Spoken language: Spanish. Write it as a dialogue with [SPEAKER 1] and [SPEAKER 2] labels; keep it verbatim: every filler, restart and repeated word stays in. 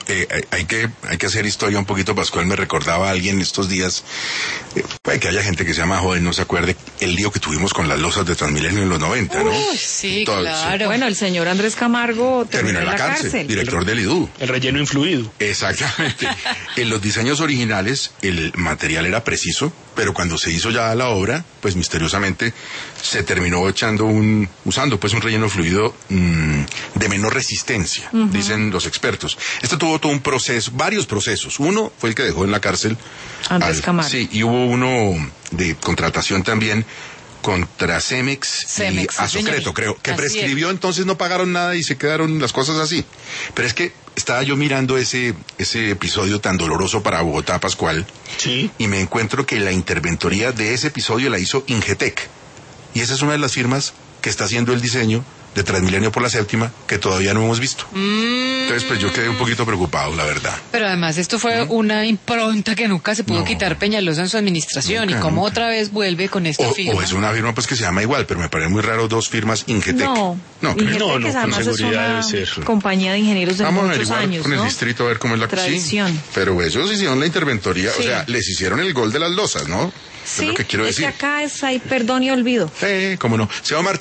[SPEAKER 1] eh, hay que hay que hacer historia un poquito, Pascual. Me recordaba a alguien estos días, eh, puede que haya gente que se llama joven, no se acuerde, el lío que tuvimos con las losas de Transmilenio en los noventa, ¿no?
[SPEAKER 2] Uy, sí,
[SPEAKER 1] Todo,
[SPEAKER 2] claro.
[SPEAKER 1] sí.
[SPEAKER 3] Bueno, el señor Andrés Camargo
[SPEAKER 1] Terminó en la cárcel,
[SPEAKER 3] cárcel.
[SPEAKER 1] director del I D U.
[SPEAKER 4] El relleno influido.
[SPEAKER 1] Exactamente. En los diseños originales el material era preciso, pero cuando se hizo ya la obra, pues misteriosamente se terminó echando un, usando pues un relleno fluido mmm, de menor resistencia, uh-huh. dicen los expertos. Esto tuvo todo un proceso, varios procesos. Uno fue el que dejó en la cárcel
[SPEAKER 3] Andrés
[SPEAKER 1] al,
[SPEAKER 3] Camargo.
[SPEAKER 1] Sí, y hubo uno de contratación también contra Cemex,
[SPEAKER 2] Cemex
[SPEAKER 1] y Asocreto, creo, que
[SPEAKER 2] así
[SPEAKER 1] prescribió,
[SPEAKER 2] es.
[SPEAKER 1] Entonces no pagaron nada y se quedaron las cosas así. Pero es que estaba yo mirando ese ese episodio tan doloroso para Bogotá, Pascual,
[SPEAKER 4] sí.
[SPEAKER 1] y me encuentro que la interventoría de ese episodio la hizo Ingetec. Y esa es una de las firmas que está haciendo el diseño de Transmilenio por la Séptima, que todavía no hemos visto.
[SPEAKER 2] Mm.
[SPEAKER 1] Entonces, pues yo quedé un poquito preocupado, la verdad.
[SPEAKER 2] Pero además esto fue ¿no? una impronta que nunca se pudo
[SPEAKER 1] no.
[SPEAKER 2] quitar Peñalosa en su administración.
[SPEAKER 1] Nunca,
[SPEAKER 2] y cómo
[SPEAKER 1] nunca.
[SPEAKER 2] otra vez vuelve con esta
[SPEAKER 1] o,
[SPEAKER 2] firma.
[SPEAKER 1] O es una firma pues que se llama igual, pero me parece muy raro dos firmas Ingetec.
[SPEAKER 3] No,
[SPEAKER 1] no,
[SPEAKER 3] Ingetec
[SPEAKER 4] no, no,
[SPEAKER 3] es,
[SPEAKER 4] con
[SPEAKER 3] además
[SPEAKER 4] seguridad
[SPEAKER 3] es una
[SPEAKER 4] debe ser.
[SPEAKER 3] compañía de ingenieros de
[SPEAKER 1] Vamos a
[SPEAKER 3] muchos
[SPEAKER 1] averiguar
[SPEAKER 3] años,
[SPEAKER 1] con el
[SPEAKER 3] ¿no?
[SPEAKER 1] distrito a ver cómo es la
[SPEAKER 3] tradición.
[SPEAKER 1] Sí, pero ellos hicieron la interventoría,
[SPEAKER 3] Sí.
[SPEAKER 1] o sea, les hicieron el gol de las losas, ¿no?
[SPEAKER 3] Sí,
[SPEAKER 1] es lo que quiero
[SPEAKER 3] es
[SPEAKER 1] decir.
[SPEAKER 3] que acá es, hay perdón y olvido.
[SPEAKER 1] Sí, cómo no. Seba Martínez.